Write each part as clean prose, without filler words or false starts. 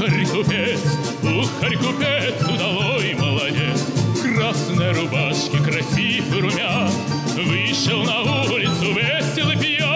ухарь-купец, удалой молодец. В красной рубашке, красив и румян, вышел на улицу весел и пьян.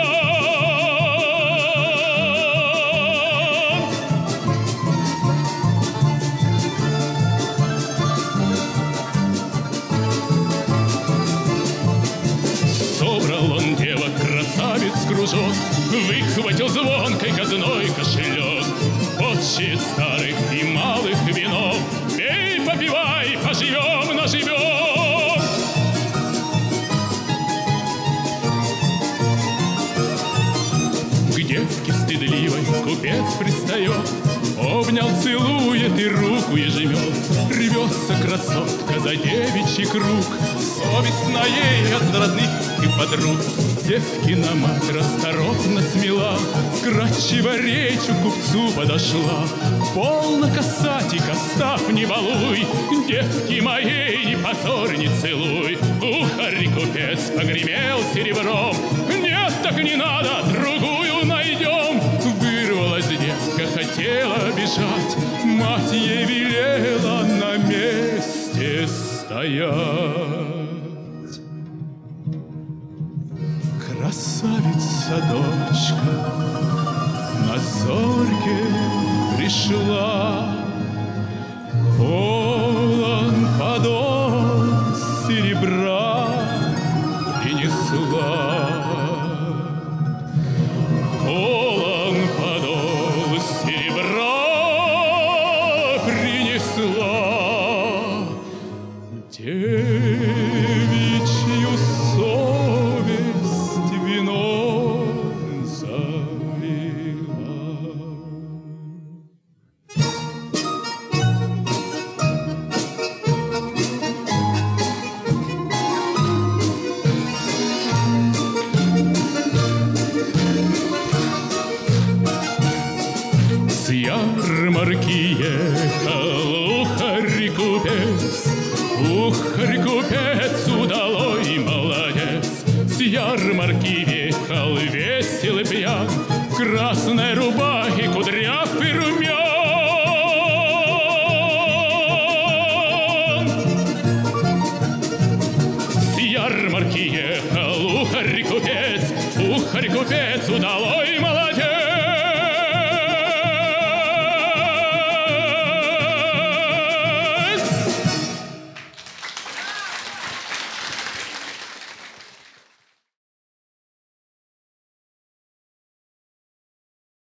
Собрал он девок, красавиц кружок, выхватил звонкой казной кошелек. Отчит старых и малых винов, пей, попивай, поживем, наживем. К девке стыдливой купец пристает, обнял, целует и руку ей жмет. Рвется красотка за девичий круг, совестно ей от родных и подруг. Девкина мать расторопно смела, вкрадчиво речью к купцу подошла. Полно касатик, оставь, не балуй, девки моей ни позор, ни целуй. Ухарь-купец погремел серебром, нет, так не надо, другую найдем. Вырвалась девка, хотела бежать, мать ей велела на месте стоять. Красавица дочка на зорьке пришла, полон подол серебра принесла. Полон подол серебра принесла, девичью совесть вином залила. С ярмарки ехал ухарь-купец, ухарь-купец, удалой молодец. С ярмарки ехал весел и пьян, в красной рубахе кудряв и румян. С ярмарки ехал ухарь-купец, ухарь-купец, удалой